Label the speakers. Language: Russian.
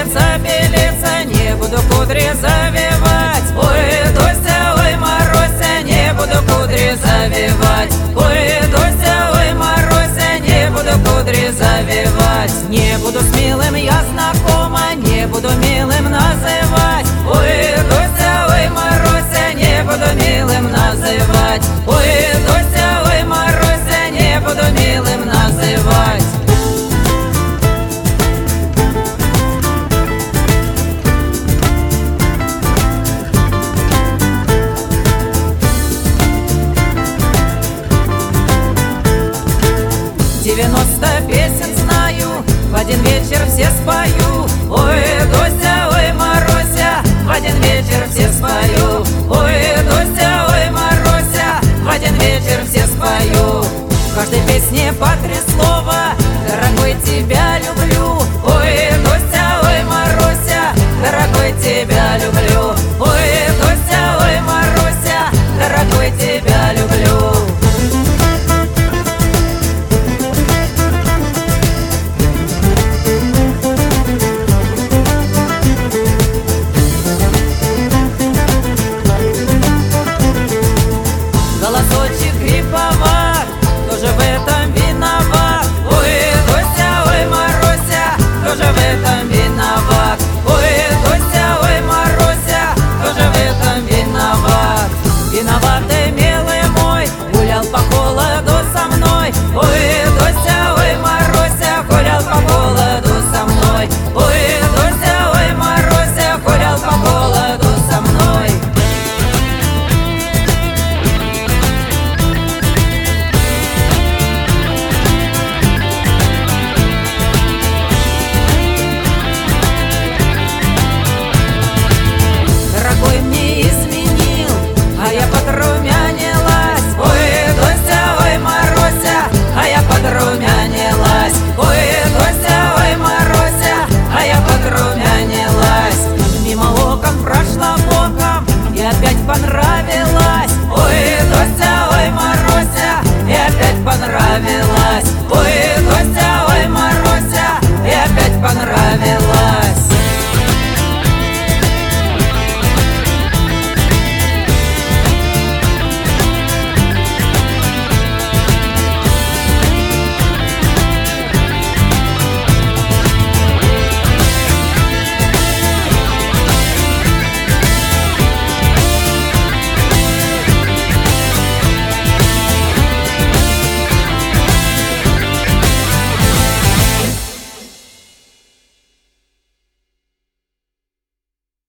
Speaker 1: белиться, белиться, не буду кудри завивать. Ой, Дося, ой, Маруся, не буду кудри завивать. Ой, Дося, ой, Маруся, не буду кудри завивать. Не буду с милым я знакома, не буду милым называть. Ой, Дося, ой, Маруся, не буду милым называть. Ой, Дося, ой, Маруся, не буду милым называть. Песен знаю, в один вечер все спою. Ой, Дося, ой, Маруся, в один вечер все спою. Ой, Дося, ой, Маруся, в один вечер все спою. В каждой песне по три слова: дорогой, тебя люблю. Ой, Дося, ой, Маруся, дорогой, тебя люблю. Ой, Дося, ой, Маруся, дорогой, тебя люблю. Голосочек гриповат, тоже в этом виноват. Ой, Дося, ой, Маруся, тоже в этом виноват. Ой, Дося, ой, Маруся, тоже в этом виноват. Виноватый, милый мой, гулял по холоду со мной. Ой, Дося, ой, Маруся, гулял по холоду со мной. Ой, Дося, ой, Маруся, гулял по холоду со мной. Дорогой мне изменил, а я подрумянилась. Ой, Дося, ой, Маруся, а я подрумянилась. Ой, Дося, ой, Маруся, а я подрумянилась. Мимо окон прошла боком и опять понравилась. Ой, Дося, ой, Маруся, и опять понравилась. Ой, Дося,